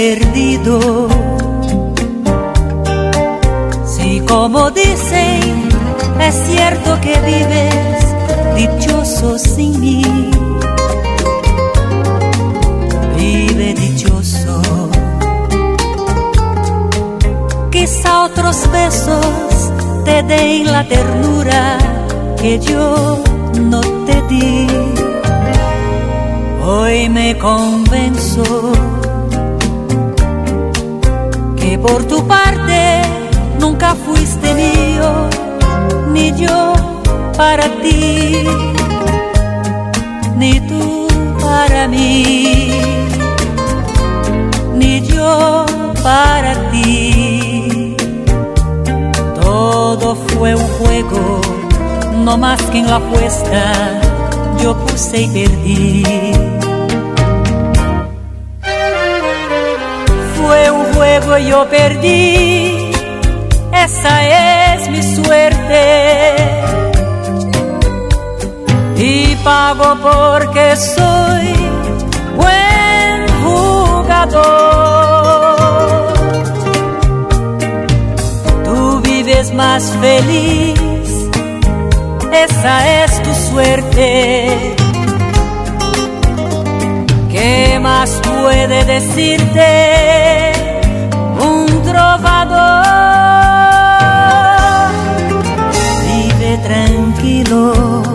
perdido. Si como dicen, es cierto que vives dichoso sin mí. Vive dichoso. Quizá otros besos te den la ternura que yo no te di. Hoy me convenzo que por tu parte nunca fuiste mío, ni yo para ti, ni tú para mí, ni yo para ti. Todo fue un juego, no más que en la apuesta yo puse y perdí. Fue un juego y yo perdí, esa es mi suerte. Y pago porque soy buen jugador. Tú vives más feliz, esa es tu suerte. ¿Qué más puede decirte un trovador? Vive tranquilo.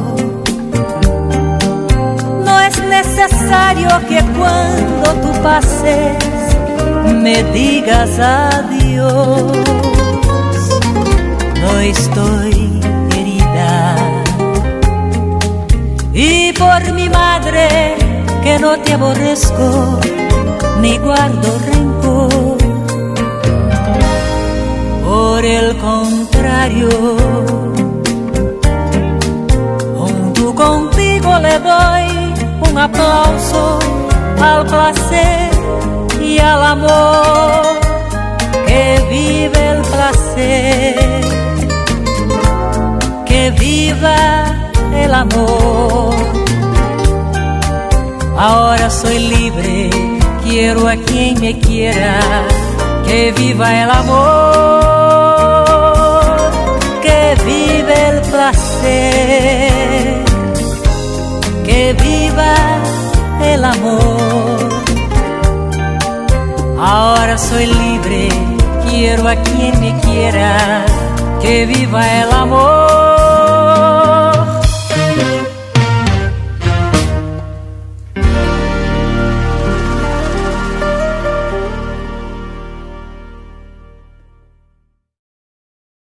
No es necesario que cuando tú pases me digas adiós. No estoy herida. Y por mi madre que no te aborrezco ni guardo rencor. Por el contrario, junto contigo le doy un aplauso al placer y al amor. Que vive el placer, que viva el amor. Ahora soy libre, quiero a quien me quiera. Que viva el amor, que vive el placer, que viva el amor. Ahora soy libre, quiero a quien me quiera. Que viva el amor.